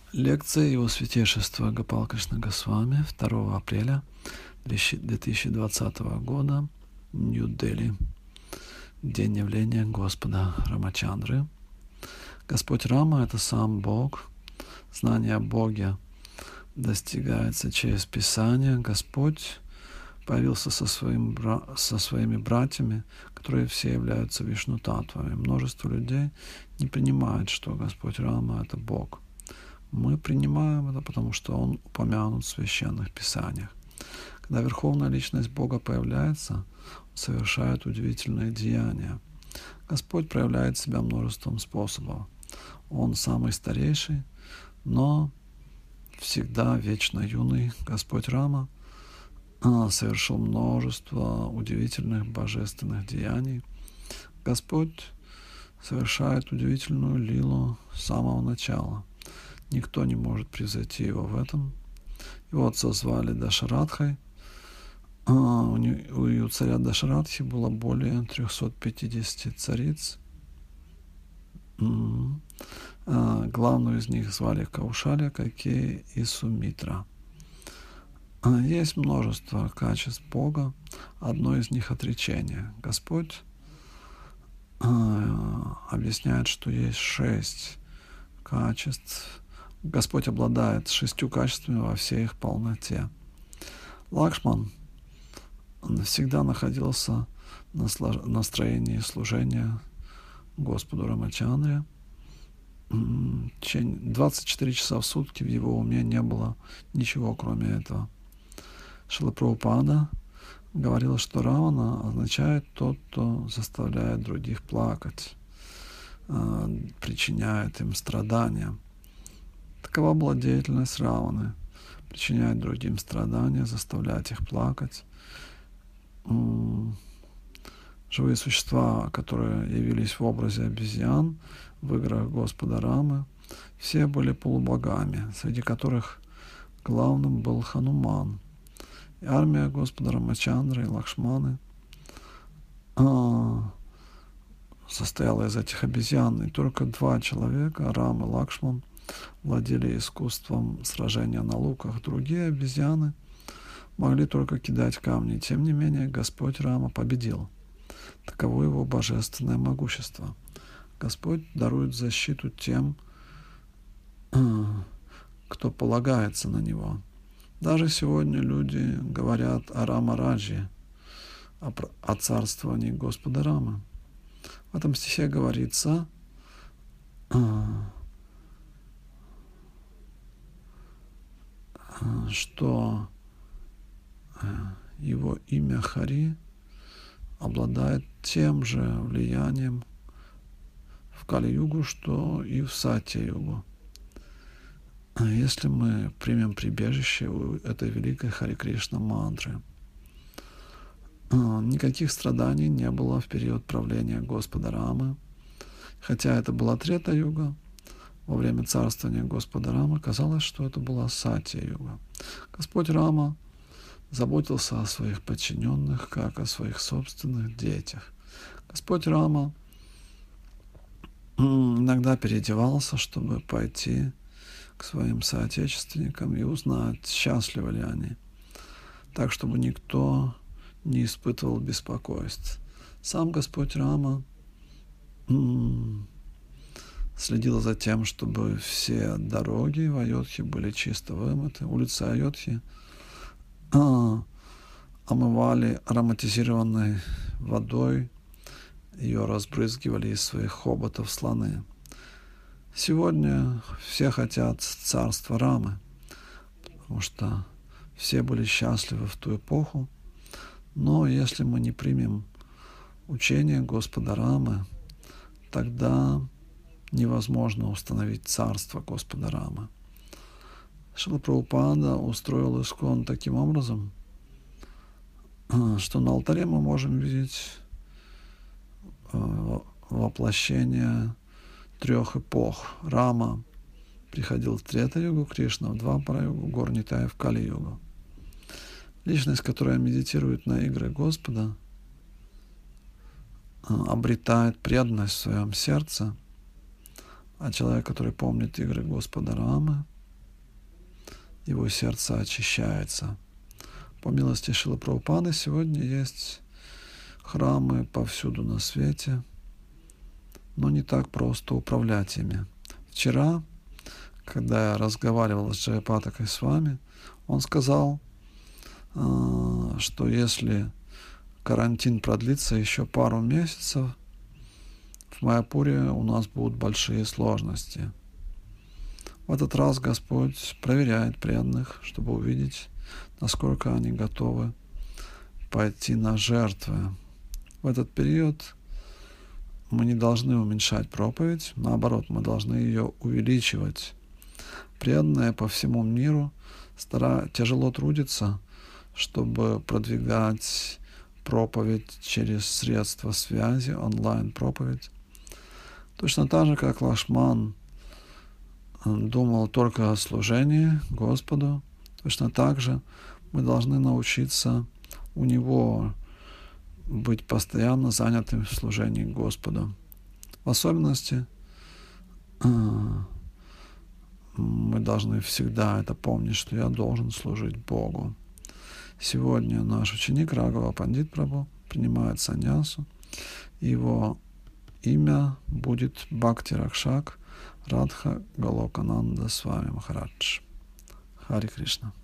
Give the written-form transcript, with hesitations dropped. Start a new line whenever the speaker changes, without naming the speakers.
Лекция Его Святейшества Гопал Кришна Госвами 2 апреля 2020 года, Нью-Дели. День явления Господа Рамачандры. Господь Рама — это сам Бог. Знание о Боге достигается через Писание. Господь появился со своими братьями, которые все являются Вишну-татвами. Множество людей не принимает, что Господь Рама — это Бог. Мы принимаем это, потому что Он упомянут в священных писаниях. Когда Верховная Личность Бога появляется, Он совершает удивительные деяния. Господь проявляет себя множеством способов. Он самый старейший, но всегда вечно юный. Господь Рама совершил множество удивительных божественных деяний. Господь совершает удивительную лилу с самого начала. Никто не может превзойти его в этом. Его отца звали Дашарадхой. У царя Дашарадхи было более 350 цариц. Главную из них звали Каушалия, Кайкеи и Сумитра. Есть множество качеств Бога. Одно из них — отречение. Господь объясняет, что есть 6 качеств. Господь обладает 6 качествами во всей их полноте. Лакшман всегда находился на настроении служения Господу Рамачандре. 24 часа в сутки в его уме не было ничего, кроме этого. Шрила Прабхупада говорила, что Равана означает тот, кто заставляет других плакать, причиняет им страдания. Такова была деятельность Раваны: причинять другим страдания, заставлять их плакать. Живые существа, которые явились в образе обезьян в играх Господа Рамы, все были полубогами, среди которых главным был Хануман. И армия Господа Рамачандры и Лакшманы состояла из этих обезьян, и только 2 человека, Рам и Лакшман, владели искусством сражения на луках. Другие обезьяны могли только кидать камни. Тем не менее, Господь Рама победил. Таково его божественное могущество. Господь дарует защиту тем, кто полагается на него. Даже сегодня люди говорят о Рамараджье, о царствовании Господа Рамы. В этом стихе говорится, что его имя Хари обладает тем же влиянием в Кали-югу, что и в Сатья-югу. Если мы примем прибежище у этой великой Хари Кришна мантры. Никаких страданий не было в период правления Господа Рамы, хотя это была Трета-юга. Во время царствования Господа Рамы казалось, что это была Сатья-юга. Господь Рама заботился о своих подчиненных, как о своих собственных детях. Господь Рама иногда переодевался, чтобы пойти к своим соотечественникам и узнать, счастливы ли они, так, чтобы никто не испытывал беспокойств. Сам Господь Рама следил за тем, чтобы все дороги в Айодхе были чисто вымыты. Улицы Айодхи омывали ароматизированной водой, ее разбрызгивали из своих хоботов слоны. Сегодня все хотят царства Рамы, потому что все были счастливы в ту эпоху. Но если мы не примем учение Господа Рамы, тогда невозможно установить царство Господа Рамы. Шрила Прабхупада устроил Искон таким образом, что на алтаре мы можем видеть воплощение 3 эпох. Рама приходил в Трета-югу, Кришна в Двапара-югу, Гаур Нитай в Кали-югу. Личность, которая медитирует на игры Господа, обретает преданность в своем сердце, а человек, который помнит игры Господа Рамы, его сердце очищается. По милости Шрилы Прабхупады сегодня есть храмы повсюду на свете, но не так просто управлять ими. Вчера, когда я разговаривал с Джайапатакой с вами, он сказал, что если карантин продлится еще пару месяцев, в Майяпуре у нас будут большие сложности. В этот раз Господь проверяет преданных, чтобы увидеть, насколько они готовы пойти на жертвы. В этот период мы не должны уменьшать проповедь, наоборот, мы должны ее увеличивать. Преданные по всему миру тяжело трудятся, чтобы продвигать проповедь через средства связи, онлайн-проповедь. Точно так же, как Лакшман думал только о служении Господу, точно так же мы должны научиться у Него быть постоянно занятым в служении Господу. В особенности мы должны всегда это помнить, что я должен служить Богу. Сегодня наш ученик Рагава Пандит Прабху принимает саньясу. Его имя будет Бхакти Ракшак Радха Галокананда Свами Махарадж. Хари Кришна.